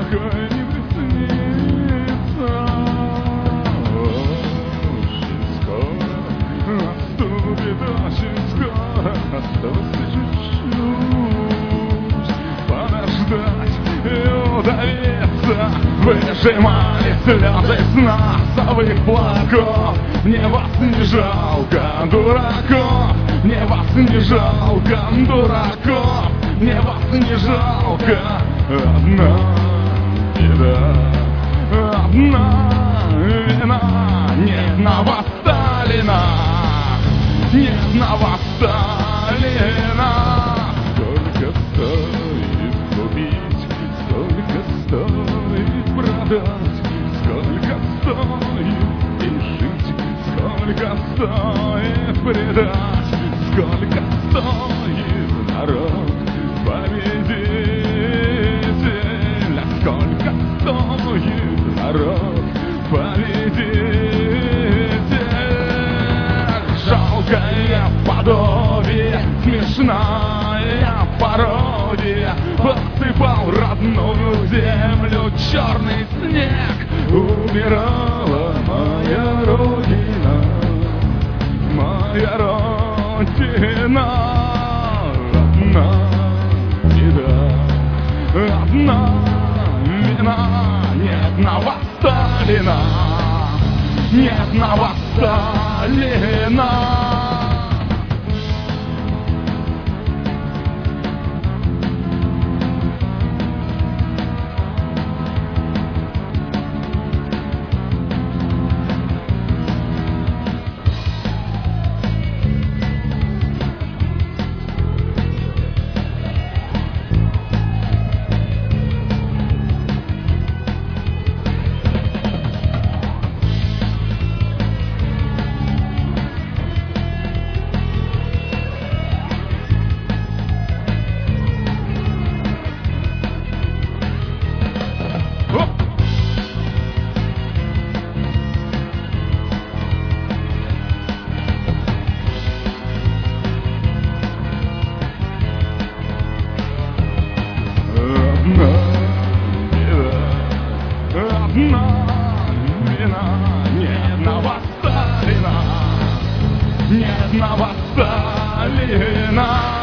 такое не приснится. Очень скоро наступит, очень скоро. Осталось чуть-чуть подождать и удавиться. Выжимали слезы с носовых платков. Мне вас не жалко, дураков. Мне вас не жалко, дураков. Мне вас не жалко. Одна беда, одна вина. Нет на вас Сталина, нет на вас Сталина. Сколько стоит купить, сколько стоит продать, сколько стоит и жить, сколько стоит предать, сколько стоит народ победитель, сколько стоит народ победитель. Жалкое подобие, смешная пародия, посыпал родную землю черный снег. Умирала моя родина, моя родина. Одна беда, одна вина. Нет на вас Сталина, нет на вас Сталина. Одна вина, нет на вас Сталина, нет на вас Сталина.